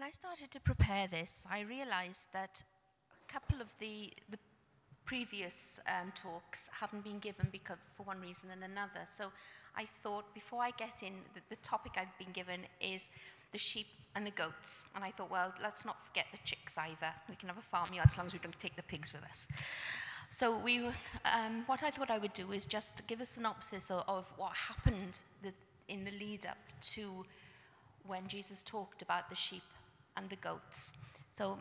When I started to prepare this, I realized that a couple of the previous talks hadn't been given because for one reason and another. So I thought before I get in, the topic I've been given is the sheep and the goats. And I thought, well, let's not forget the chicks either. We can have a farmyard as long as we don't take the pigs with us. So what I thought I would do is just give a synopsis of what happened in the lead up to when Jesus talked about the sheep and the goats. So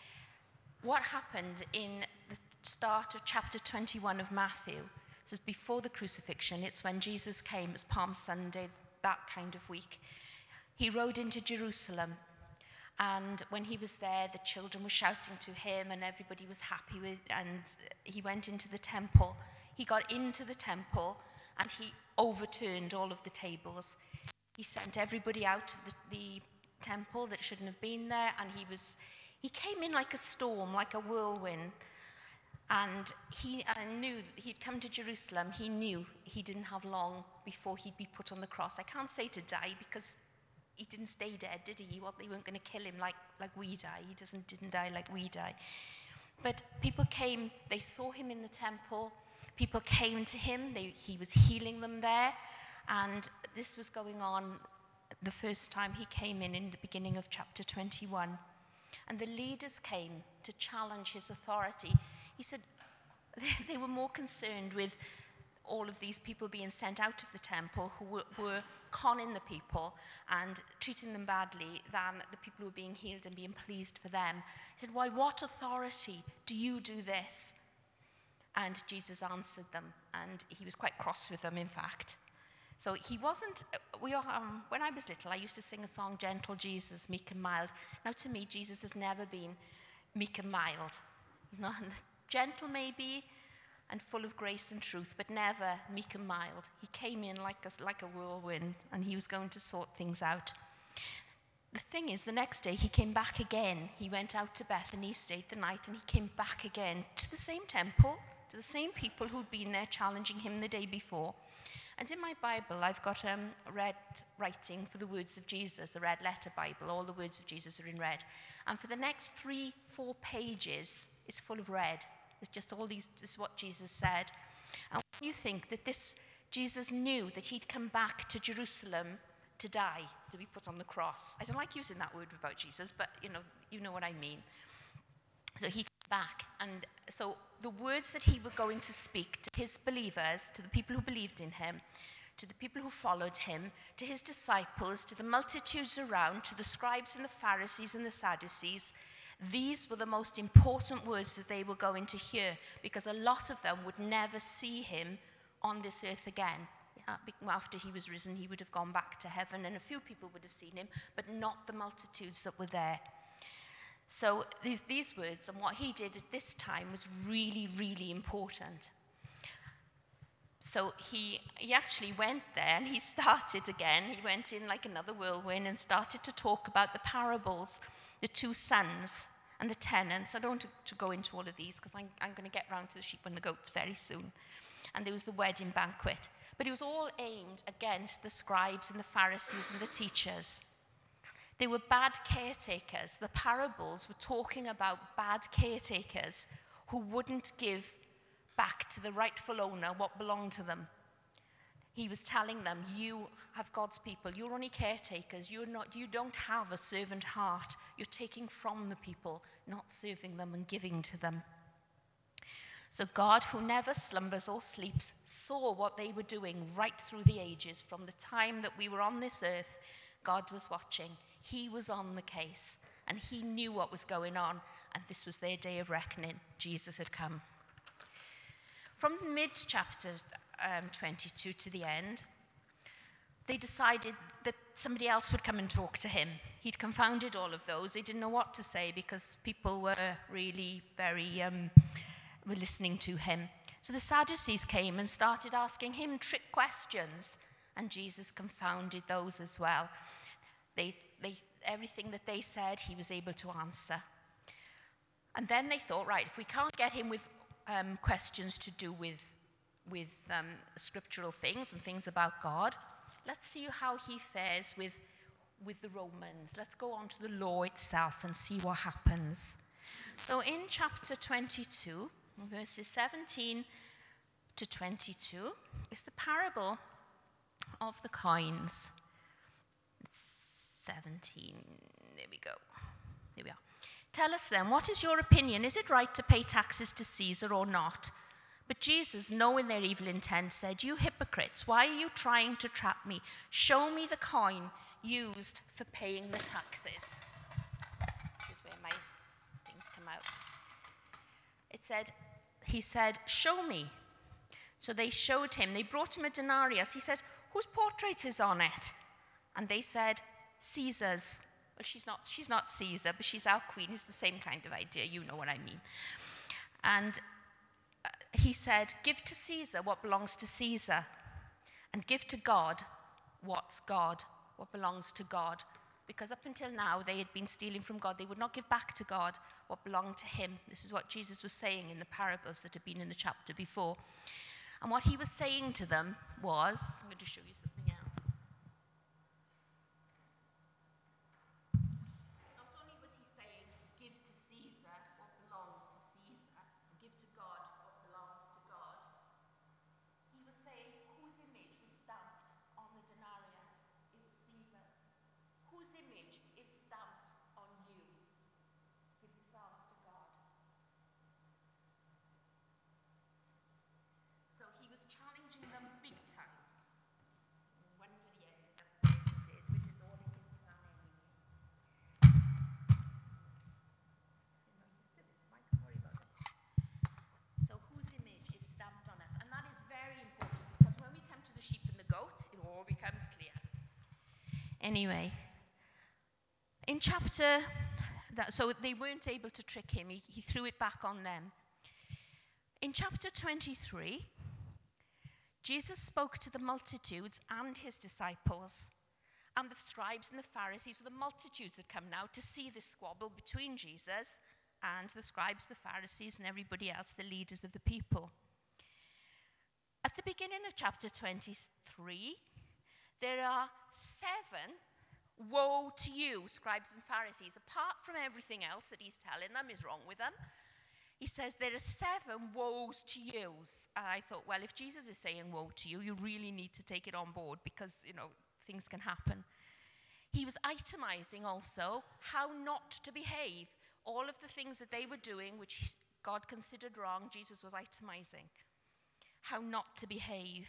what happened in the start of chapter 21 of Matthew, so it's before the crucifixion, it's when Jesus came, it's Palm Sunday, that kind of week. He rode into Jerusalem, and when he was there, the children were shouting to him, and everybody was happy and he went into the temple. He got into the temple, and he overturned all of the tables. He sent everybody out of the temple that shouldn't have been there, and he came in like a storm, like a whirlwind, and he knew he'd come to Jerusalem. He knew he didn't have long before he'd be put on the cross. I can't say to die because he didn't stay dead, did he? They weren't going to kill him like we die. He didn't die like we die. But people came, they saw him in the temple. People came to him. He was healing them there. And this was going on the first time he came in the beginning of chapter 21. And the leaders came to challenge his authority. He said they were more concerned with all of these people being sent out of the temple who were conning the people and treating them badly than the people who were being healed and being pleased for them. He said, "Why, what authority do you do this?" And Jesus answered them, and he was quite cross with them, in fact. So he wasn't, when I was little, I used to sing a song, "Gentle Jesus, meek and mild." Now to me, Jesus has never been meek and mild. Not gentle maybe, and full of grace and truth, but never meek and mild. He came in like a whirlwind, and he was going to sort things out. The thing is, the next day he came back again. He went out to Bethany, stayed the night, and he came back again to the same temple, to the same people who'd been there challenging him the day before. And in my Bible, I've got red writing for the words of Jesus, a red letter Bible. All the words of Jesus are in red. And for the next 3-4 pages, it's full of red. It's just all these, this is what Jesus said. And when you think that Jesus knew that he'd come back to Jerusalem to die, to be put on the cross. I don't like using that word about Jesus, but you know what I mean. So he came back, and so the words that he was going to speak to his believers, to the people who believed in him, to the people who followed him, to his disciples, to the multitudes around, to the scribes and the Pharisees and the Sadducees, these were the most important words that they were going to hear, because a lot of them would never see him on this earth again. After he was risen, he would have gone back to heaven, and a few people would have seen him, but not the multitudes that were there. So these words and what he did at this time was really, really important. So he actually went there, and he started again. He went in like another whirlwind and started to talk about the parables, the 2 sons and the tenants. I don't want to go into all of these because I'm going to get round to the sheep and the goats very soon. And there was the wedding banquet. But it was all aimed against the scribes and the Pharisees and the teachers. They were bad caretakers. The parables were talking about bad caretakers who wouldn't give back to the rightful owner what belonged to them. He was telling them, you have God's people. You're only caretakers. You don't have a servant heart. You're taking from the people, not serving them and giving to them. So God, who never slumbers or sleeps, saw what they were doing right through the ages. From the time that we were on this earth, God was watching. He was on the case, and he knew what was going on, and this was their day of reckoning. Jesus had come. From mid-chapter 22 to the end, they decided that somebody else would come and talk to him. He'd confounded all of those. They didn't know what to say because people were really very were listening to him. So the Sadducees came and started asking him trick questions, and Jesus confounded those as well. Everything that they said, he was able to answer. And then they thought, right, if we can't get him with questions to do with scriptural things and things about God, let's see how he fares with with the Romans. Let's go on to the law itself and see what happens. So in chapter 22, verses 17 to 22, is the parable of the coins. 17, there we go. Here we are. Tell us then, what is your opinion? Is it right to pay taxes to Caesar or not? But Jesus, knowing their evil intent, said, you hypocrites, why are you trying to trap me? Show me the coin used for paying the taxes. This is where my things come out. He said, show me. So they showed him. They brought him a denarius. He said, whose portrait is on it? And they said, Caesar's. Well, she's not Caesar, but she's our queen. It's the same kind of idea. You know what I mean. And he said, give to Caesar what belongs to Caesar, and give to God what's God, what belongs to God. Because up until now, they had been stealing from God. They would not give back to God what belonged to him. This is what Jesus was saying in the parables that had been in the chapter before. And what he was saying to them was, I'm going to show you something else. Not only was he saying, give to Caesar what belongs to Caesar, and give to God what belongs to God, he was saying, whose image was stamped on the denarius? It's Caesar's. Whose image is stamped on you? Give this alms to God. So he was challenging them big time. When did he end it up? He did, which is all in his plan anyway. Sorry about it. So whose image is stamped on us? And that is very important, because when we come to the sheep and the goats, it all becomes clear. Anyway, in so they weren't able to trick him. He threw it back on them. In chapter 23, Jesus spoke to the multitudes and his disciples, and the scribes and the Pharisees, so the multitudes had come now to see this squabble between Jesus and the scribes, the Pharisees, and everybody else, the leaders of the people. At the beginning of chapter 23, there are 7 woe to you, scribes and Pharisees. Apart from everything else that he's telling them is wrong with them, he says there are 7 woes to you. And I thought, well, if Jesus is saying woe to you, you really need to take it on board, because, things can happen. He was itemizing also how not to behave. All of the things that they were doing, which God considered wrong, Jesus was itemizing how not to behave.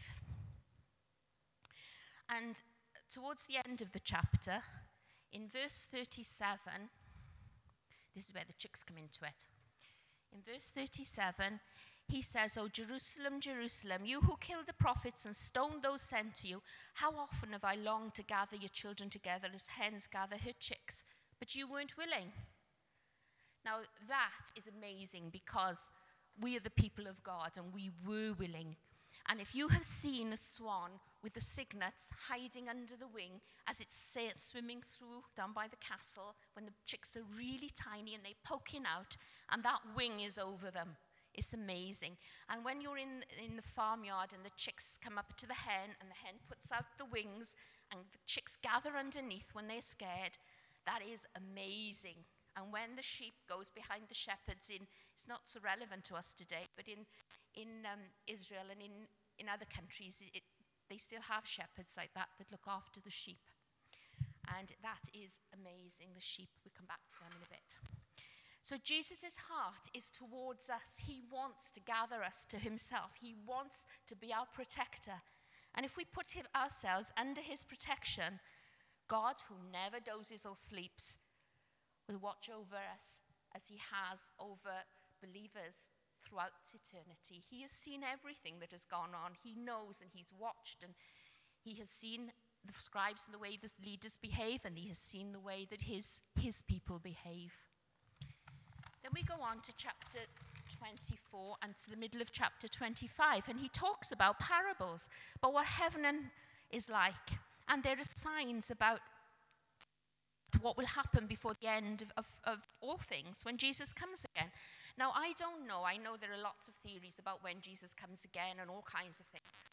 And towards the end of the chapter, in verse 37, this is where the chicks come into it. In verse 37, he says, "O Jerusalem, Jerusalem, you who kill the prophets and stone those sent to you, how often have I longed to gather your children together as hens gather her chicks, but you weren't willing." Now that is amazing, because we are the people of God and we were willing. And if you have seen a swan with the cygnets hiding under the wing as it's swimming through down by the castle, when the chicks are really tiny and they're poking out and that wing is over them, it's amazing. And when you're in the farmyard and the chicks come up to the hen and the hen puts out the wings and the chicks gather underneath when they're scared, that is amazing. And when the sheep goes behind the shepherds it's not so relevant to us today, but in Israel and in other countries, they still have shepherds like that look after the sheep. And that is amazing, the sheep. We'll come back to them in a bit. So Jesus' heart is towards us. He wants to gather us to himself. He wants to be our protector. And if we put ourselves under his protection, God, who never dozes or sleeps, will watch over us as he has over believers throughout eternity. He has seen everything that has gone on. He knows, and he's watched, and he has seen the scribes and the way the leaders behave, and he has seen the way that his people behave. Then we go on to chapter 24 and to the middle of chapter 25, and he talks about parables, about what heaven is like, and there are signs about what will happen before the end of all things, when Jesus comes again. Now, I don't know. I know there are lots of theories about when Jesus comes again and all kinds of things.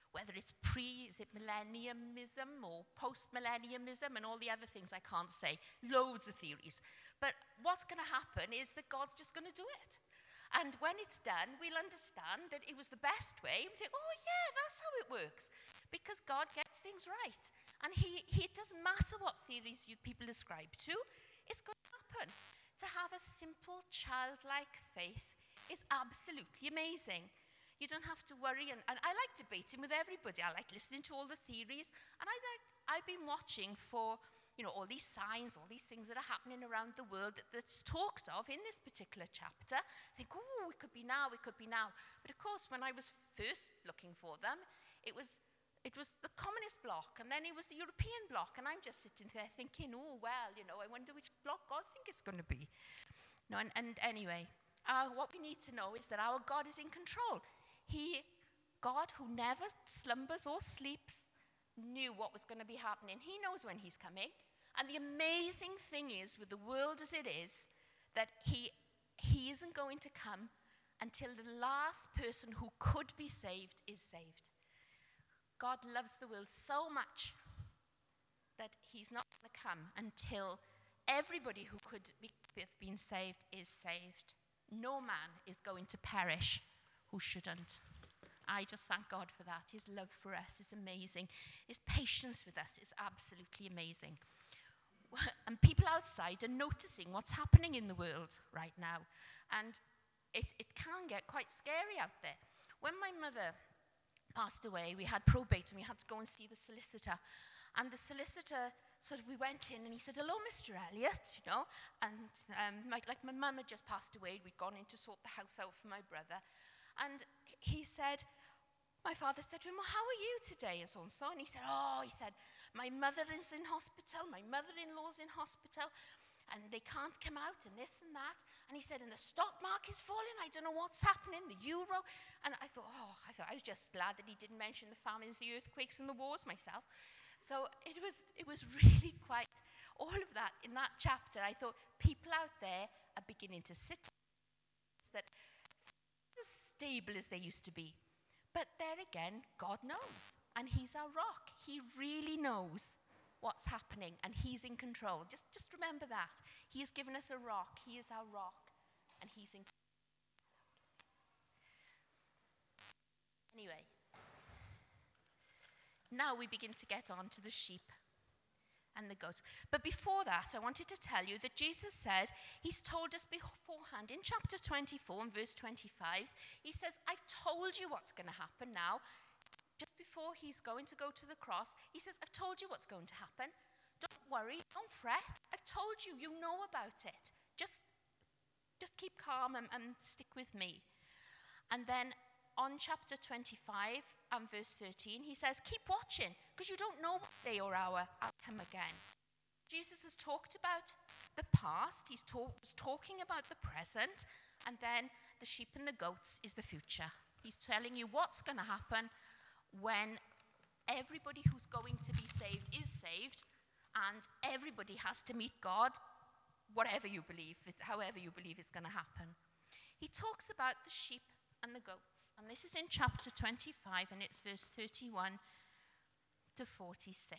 whether it's is it millenniumism or post-millenniumism and all the other things I can't say, loads of theories. But what's going to happen is that God's just going to do it. And when it's done, we'll understand that it was the best way. And we think, oh yeah, that's how it works. Because God gets things right. And it doesn't matter what theories people ascribe to, it's going to happen. To have a simple, childlike faith is absolutely amazing. You don't have to worry. And I like debating with everybody. I like listening to all the theories. And I've been watching for all these signs, all these things that are happening around the world that's talked of in this particular chapter. I think, oh, it could be now, it could be now. But of course, when I was first looking for them, it was the communist bloc, and then it was the European bloc, and I'm just sitting there thinking, oh, well, I wonder which bloc God think it's going to be. And anyway, what we need to know is that our God is in control. God, who never slumbers or sleeps, knew what was going to be happening. He knows when he's coming. And the amazing thing is, with the world as it is, that he isn't going to come until the last person who could be saved is saved. God loves the world so much that he's not going to come until everybody who could have been saved is saved. No man is going to perish who shouldn't. I just thank God for that. His love for us is amazing. His patience with us is absolutely amazing. And people outside are noticing what's happening in the world right now. And it can get quite scary out there. When my mother passed away, we had probate and we had to go and see the solicitor. And the solicitor, we went in and he said, hello, Mr. Elliott, And my mum had just passed away. We'd gone in to sort the house out for my brother. And my father said to him, well, how are you today? And so and so. And he said, my mother is in hospital, my mother-in-law's in hospital, and they can't come out, and this and that. And he said, and the stock market's falling, I don't know what's happening, the euro. And I thought, I was just glad that he didn't mention the famines, the earthquakes, and the wars myself. So it was really quite, all of that, in that chapter, I thought, people out there are beginning to sit that as stable as they used to be. But there again, God knows. And he's our rock. He really knows what's happening, and he's in control. Just remember that. He has given us a rock. He is our rock, and he's in control. Anyway, now we begin to get on to the sheep and the goats. But before that, I wanted to tell you that Jesus said, he's told us beforehand, in chapter 24 and verse 25, he says, I've told you what's going to happen now. Just before he's going to go to the cross, he says, I've told you what's going to happen. Don't worry, don't fret. I've told you, you know about it. Just keep calm and stick with me. And then on chapter 25 and verse 13, he says, keep watching, because you don't know what day or hour I'll come again. Jesus has talked about the past, he's talking about the present, and then the sheep and the goats is the future. He's telling you what's going to happen when everybody who's going to be saved is saved, and everybody has to meet God, whatever you believe, however you believe it's going to happen. He talks about the sheep and the goats, and this is in chapter 25, and it's verse 31 to 46.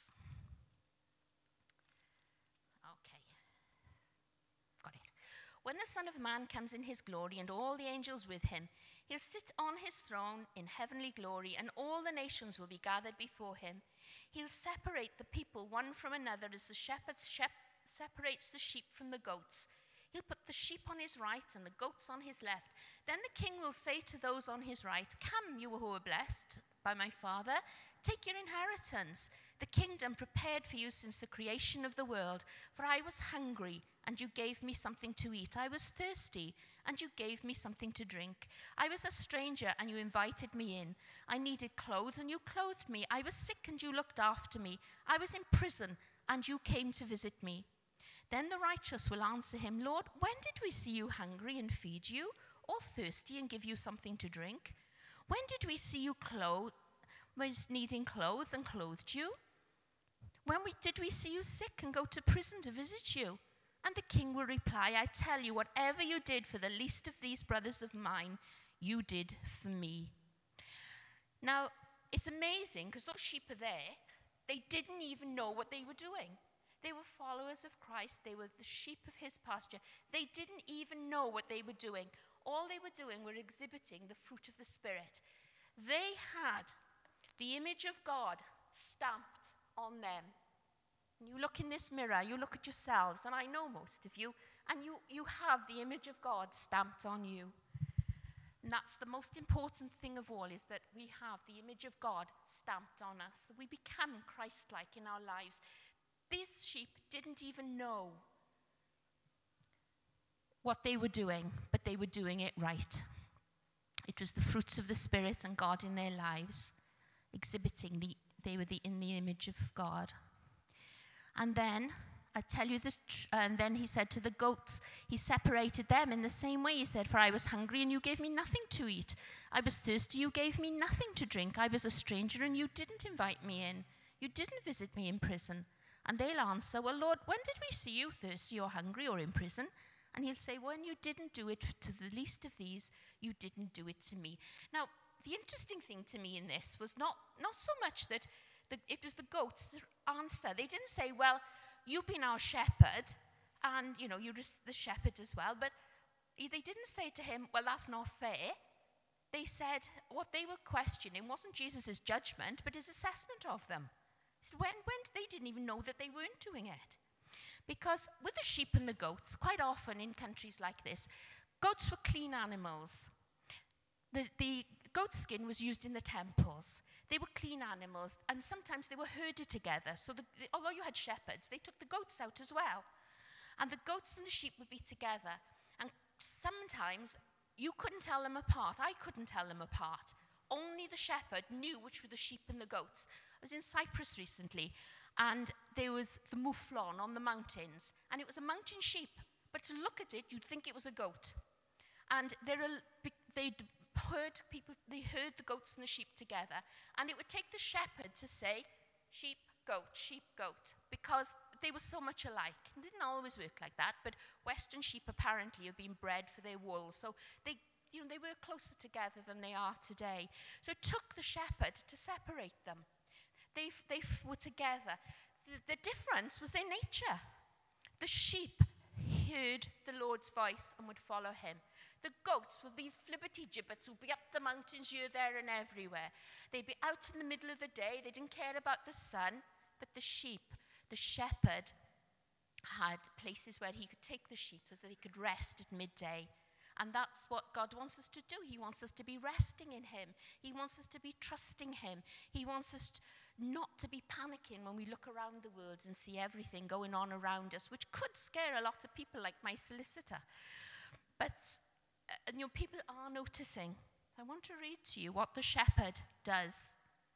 Okay, got it. When the Son of Man comes in his glory and all the angels with him, he'll sit on his throne in heavenly glory, and all the nations will be gathered before him. He'll separate the people one from another as the shepherd separates the sheep from the goats. He'll put the sheep on his right and the goats on his left. Then the king will say to those on his right, come, you who are blessed by my Father, take your inheritance, the kingdom prepared for you since the creation of the world. For I was hungry, and you gave me something to eat. I was thirsty, and you gave me something to drink. I was a stranger, and you invited me in. I needed clothes, and you clothed me. I was sick, and you looked after me. I was in prison, and you came to visit me. Then the righteous will answer him, Lord, when did we see you hungry and feed you, or thirsty and give you something to drink? When did we see you needing clothes and clothed you? When did we see you sick and go to prison to visit you? And the king will reply, I tell you, whatever you did for the least of these brothers of mine, you did for me. Now, it's amazing because those sheep are there. They didn't even know what they were doing. They were followers of Christ. They were the sheep of his pasture. They didn't even know what they were doing. All they were doing were exhibiting the fruit of the Spirit. They had the image of God stamped on them. And you look in this mirror, you look at yourselves, and I know most of you, and you have the image of God stamped on you. And that's the most important thing of all, is that we have the image of God stamped on us. We become Christ-like in our lives. These sheep didn't even know what they were doing, but they were doing it right. It was the fruits of the Spirit and God in their lives, exhibiting they were in the image of God. And then, I tell you and then he said to the goats, he separated them in the same way. He said, for I was hungry and you gave me nothing to eat. I was thirsty, you gave me nothing to drink. I was a stranger and you didn't invite me in. You didn't visit me in prison. And they'll answer, well, Lord, when did we see you thirsty or hungry or in prison? And he'll say, when you didn't do it to the least of these, you didn't do it to me. Now, the interesting thing to me in this was not so much that it was the goats' answer. They didn't say, well, you've been our shepherd, and, you're just the shepherd as well. But they didn't say to him, well, that's not fair. They said what they were questioning wasn't Jesus' judgment, but his assessment of them. He said, when they didn't even know that they weren't doing it. Because with the sheep and the goats, quite often in countries like this, goats were clean animals. The goat skin was used in the temples. They were clean animals, and sometimes they were herded together. So although you had shepherds, they took the goats out as well. And the goats and the sheep would be together. And sometimes you couldn't tell them apart. I couldn't tell them apart. Only the shepherd knew which were the sheep and the goats. I was in Cyprus recently, and there was the mouflon on the mountains, and it was a mountain sheep. But to look at it, you'd think it was a goat. And they herd the goats and the sheep together, and it would take the shepherd to say, sheep, goat, because they were so much alike. It didn't always work like that, but Western sheep apparently have been bred for their wool, so they were closer together than they are today. So it took the shepherd to separate them. They were together. The difference was their nature. The sheep heard the Lord's voice and would follow him. The goats were these flibbertigibbets who'd be up the mountains here, there, and everywhere. They'd be out in the middle of the day. They didn't care about the sun. But the shepherd had places where he could take the sheep so that they could rest at midday. And that's what God wants us to do. He wants us to be resting in him. He wants us to be trusting him. He wants us not to be panicking when we look around the world and see everything going on around us, which could scare a lot of people like my solicitor. But people are noticing. I want to read to you what the shepherd does.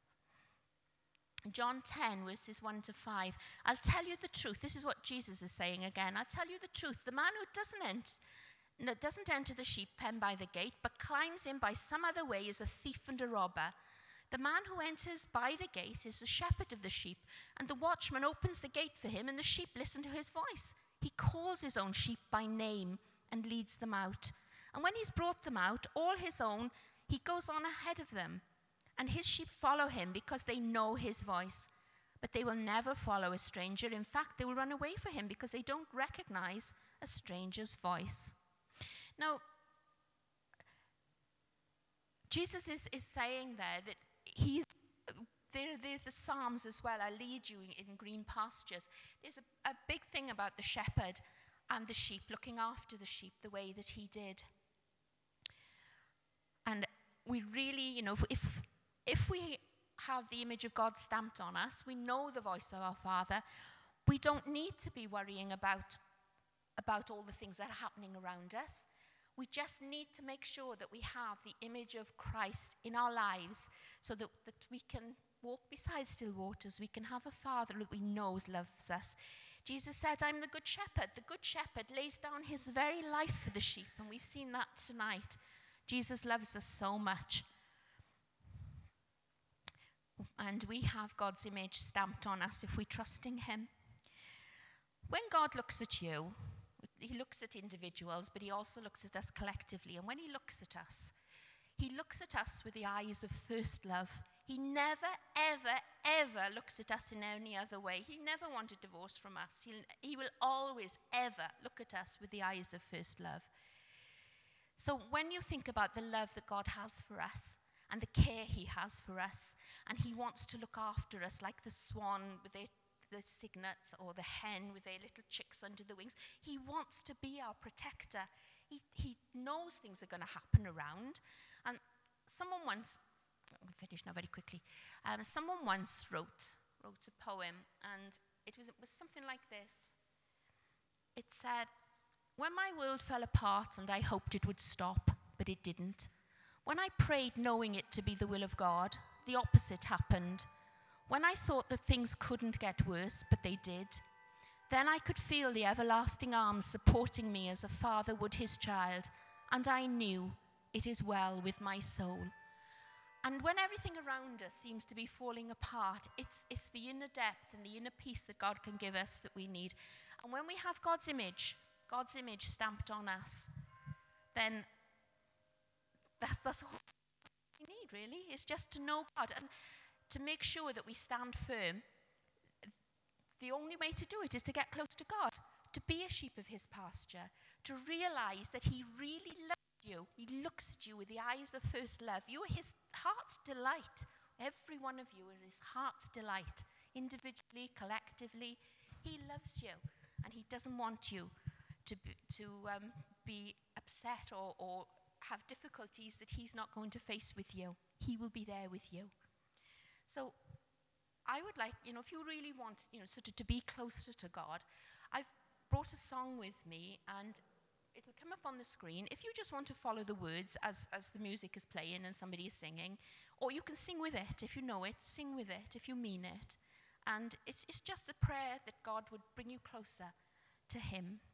John 10, verses 1 to 5. I'll tell you the truth. This is what Jesus is saying again. I'll tell you the truth. The man who doesn't enter the sheep pen by the gate, but climbs in by some other way, is a thief and a robber. The man who enters by the gate is the shepherd of the sheep, and the watchman opens the gate for him, and the sheep listen to his voice. He calls his own sheep by name and leads them out. And when he's brought them out, all his own, he goes on ahead of them. And his sheep follow him because they know his voice. But they will never follow a stranger. In fact, they will run away from him because they don't recognize a stranger's voice. Now, Jesus is saying there that there's the Psalms as well. I lead you in green pastures. There's a big thing about the shepherd and the sheep, looking after the sheep the way that he did. And we really, if we have the image of God stamped on us, we know the voice of our Father, we don't need to be worrying about all the things that are happening around us. We just need to make sure that we have the image of Christ in our lives so that we can walk beside still waters. We can have a Father that we know loves us. Jesus said, I'm the good shepherd. The good shepherd lays down his very life for the sheep, and we've seen that tonight. Jesus loves us so much. And we have God's image stamped on us if we trust in him. When God looks at you, he looks at individuals, but he also looks at us collectively. And when he looks at us with the eyes of first love. He never, ever, ever looks at us in any other way. He never wanted divorce from us. He will always, ever look at us with the eyes of first love. So when you think about the love that God has for us and the care he has for us, and he wants to look after us like the swan with the cygnets or the hen with their little chicks under the wings, he wants to be our protector. He knows things are going to happen around. And someone once, I'm going to finish now very quickly, someone once wrote a poem, and it was something like this. It said, "When my world fell apart and I hoped it would stop, but it didn't. When I prayed knowing it to be the will of God, the opposite happened. When I thought that things couldn't get worse, but they did, then I could feel the everlasting arms supporting me as a father would his child, and I knew it is well with my soul." And when everything around us seems to be falling apart, it's the inner depth and the inner peace that God can give us that we need. And when we have God's image stamped on us, then that's all we need, really. It's just to know God and to make sure that we stand firm. The only way to do it is to get close to God, to be a sheep of his pasture, to realize that he really loves you. He looks at you with the eyes of first love. You are his heart's delight. Every one of you are his heart's delight, individually, collectively. He loves you, and he doesn't want you to be upset or have difficulties that he's not going to face with you. He will be there with you. So I would like, if you really want, sort of to be closer to God, I've brought a song with me, and it'll come up on the screen. If you just want to follow the words as the music is playing and somebody is singing, or you can sing with it. If you know it, sing with it if you mean it. And it's just a prayer that God would bring you closer to him.